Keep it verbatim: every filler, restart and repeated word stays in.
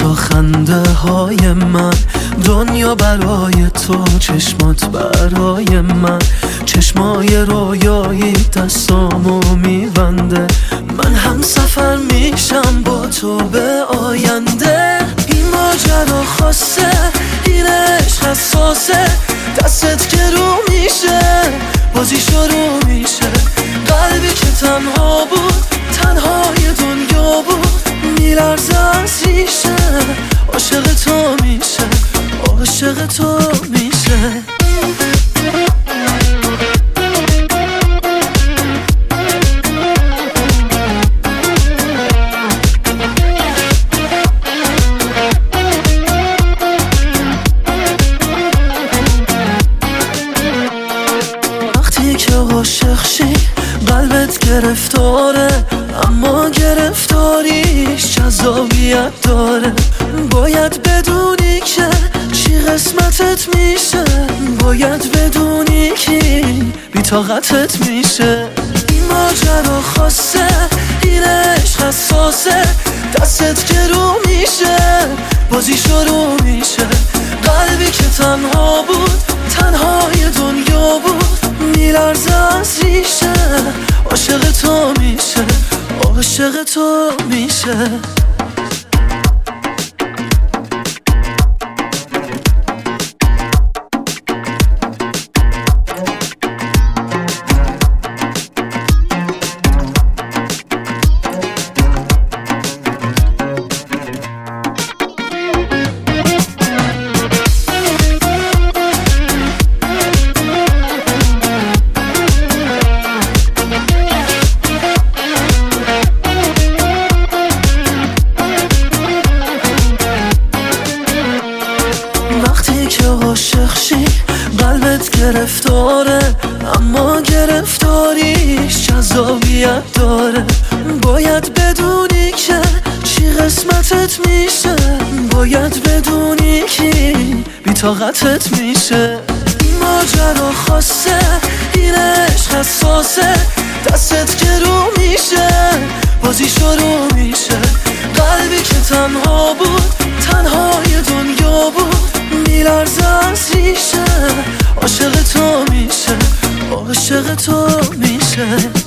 تو خنده های من، دنیا برای تو، چشمات برای من، چشمای رویایی دستامو میبنده. من هم سفر میشم با تو به آینده. این ماجرا خاصه، این عشق حساسه، دستت که رو میشه بازی شروع میشه. قلبی که تنها بود، تنهای دنیا بود، میلرزه از ریشه. عاشق تو میشه، عاشق تو میشه. وقتی که عاشق شی قلبت گرفتاره، اما گرفتاریش جذابیت داره. باید بدونی که چی قسمتت میشه، باید بدونی که بی طاقتت میشه. این ماجرا خاصه، این عشق حساسه، دستت که رو میشه بازی شروع میشه. قلبی که تنها بود، تنهای دنیا بود، میلرزه از ریشه. عاشق تو میشه، عاشق تو میشه. وقتی که عاشق شی قلبت گرفتاره، اما گرفتاریش جذابیت داره. باید بدونی که چی قسمتت میشه، باید بدونی که بی طاقتت میشه. این ماجرا خاصه، این عشق حساسه، دستت که رو میشه بازی شروع میشه. قلبی که تنها بود، تنهای دنیا بود، میلرزه از ریشه. عاشق تو میشه، عاشق تو میشه.